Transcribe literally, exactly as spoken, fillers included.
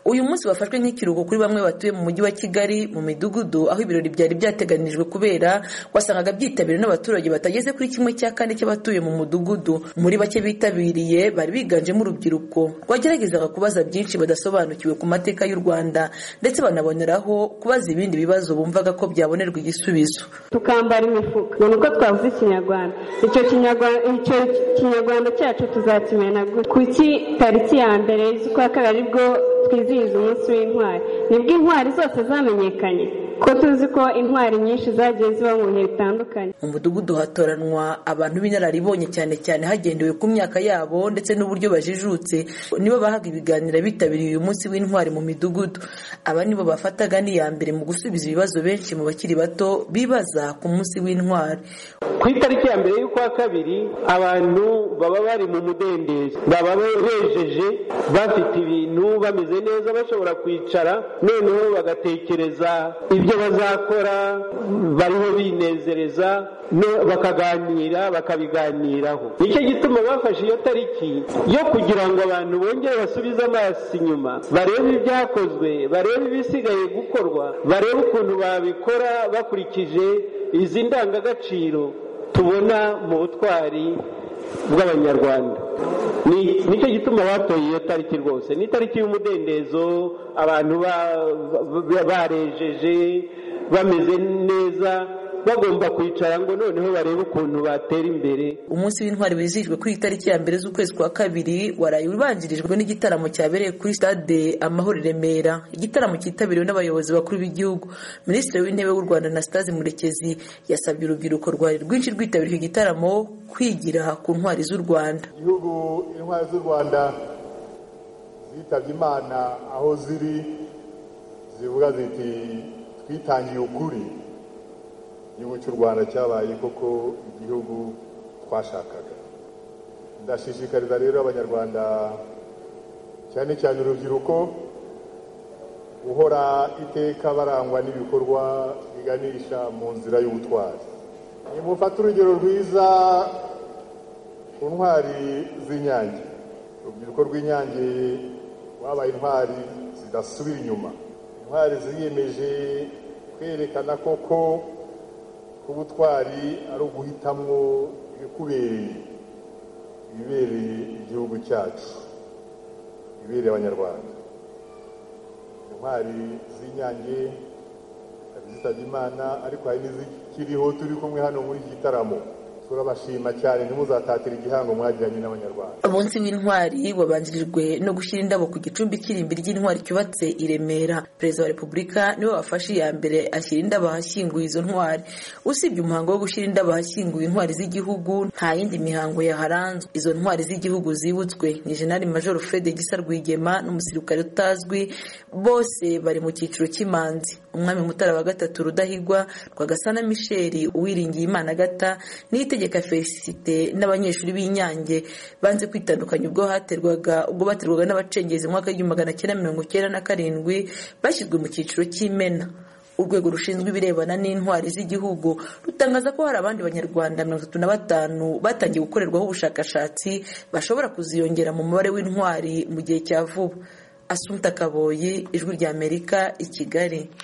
uyu munsi wafashwe nk'ikiruhuko kuri bamwe batuye mu mujyi wa Kigali mu midugudu aho ibirori byari byateganijwe kubera wasangaga byitabiriwe n'abaturage batageze kuri kimwe cya kane cy'abatuye mu mudugudu. Muri bake bitabiriye bari biganjemo urubyiruko rwageragezaga kubaza byinshi badasobanukiwe ku mateka y'u Rwanda ndetse banaboneraho kubaza ibindi bibazo bumvaga ko byabonerwa igisubizo. Tukambara imifuka nuko twavuze Ikinyarwanda, icyo Kinyarwanda icyo Kinyarwanda cyacu tuzakimena kuki tariki ya mbere z'ukwa kabiri bwo twizihiza umunsi w'intwari. Nibwo intwari zose zamenyekanye ko tuzi ko intwari nyinshi zagiye ziba mu bihe bitandukanye. Mu mudugudu hatoranwa abantu b'inararibonye cyane cyane hagendewe ku myaka yabo ndetse n'uburyo bajijutse, nibo bahaga ibiganiro bitabiriye uyu munsi w'intwari mu midugudu. Aba nibo bafataga n'iya mbere mu gusubiza ibibazo benshi mu bakiri bato bibaza ku munsi w'intwari. Ku itariki ya mbere y'ukwa kabiri abantu baba bari mu mudendezo, baba bejeje bafite ibintu bameze neza, bashobora kwicara noneho bagatekereza ibyo bazakora, bariho binezereza, bakaganira bakabiganiraho. Nicyo gituma bafashe iyo tariki yo kugira ngo abantu bongere basubize amaso inyuma, barebe ibyakozwe, barebe ibisigaye gukorwa, barebe ukuntu babikora bakurikije izi ndangagaciro tubona mu butwari bw'Abanyarwanda. Nicyo gituma batoye iyo tariki rwose. Ni tariki y'umudendezo, abantu barejeje bameze neza, bagomba kwicara ngo noneho barebe ukuntu batera imbere. Umunsi w'intwari wizihijwe kuri itariki ya mbere z'ukwezi kwa kabiri waraye ubanjirijwe n'igitaramo cyabereye kuri stade Amahoro i Remera. Igitaramo cyitabiriwe n'abayobozi bakuru b'igihugu. Minisitiri w'Intebe w'u Rwanda Anastase Murekezi yasabye urubyiruko rwari rwinshi rwitabiriye igitaramo kwigira ku ntwari z'u Rwanda. Igihugu intwari z'u Rwanda zitabye Imana aho ziri zivuga ziti twitangiye ukuri. Igihugu cy'u Rwanda cyabaye koko igihugu twashakaga. Ndashishikariza rero Abanyarwanda cyane cyane urubyiruko guhora iteka barangwa n'ibikorwa biganisha mu nzira y'ubutwari. Nimufata urugero rwiza ku ntwari z'Inyange. Urubyiruko rw'Inyange wabaye intwari zidasubira inyuma, intwari ziyemeje kwerekana koko ubutwari ari uguhitamwo ibikubereye, ibibereye igihugu cyacu, ibibereye Abanyarwanda. Intwari z'Inyange zitabye Imana, ariko hari n'izikiriho turi kumwe hano muri iki gitaramo. Turabashima cyane, ntimuzatatira igihango mwagiranye n'Abanyarwanda. Umunsi w'intwari wabanjirijwe no gushyira indabo ku gicumbi cy'irimbi ry'intwari cyubatse i Remera. Perezida wa Repubulika niwe wafashe iya mbere ashyira indabo ahashyinguye izo ntwari. Usibye umuhango wo gushyira indabo ahashyinguye intwari z'igihugu, nta yindi mihango yaharanzwe. Izo ntwari z'igihugu zibutswe ni Jenerali Major Fred Gisa Rwigema n'umusirikare utazwi, bose bari mu cyiciro cy'imanzi. Umwami Mutara wa gatatu Rudahigwa, Rwagasana Michel, Uwiringiye Imana Agata Niyitegeka Felicite n'abanyeshuri b'Inyange banze kwitandukanya ubwo haterwaga ubwo baterwaga n'abacengezi mu mwaka w'igihumbi magana cyenda mirongo cyenda na karindwi, bashyizwe mu cyiciro cy'imena. Urwego rushinzwe ibirebana n'intwari z'igihugu rutangaza ko hari abandi Banyarwanda mirongo itatu na batanu batangiye gukorerwaho ubushakashatsi bashobora kuziyongera mu mubare w'intwari mu gihe cya vuba. Assumpta Kaboyi, Ijwi ry'Amerika, i Kigali.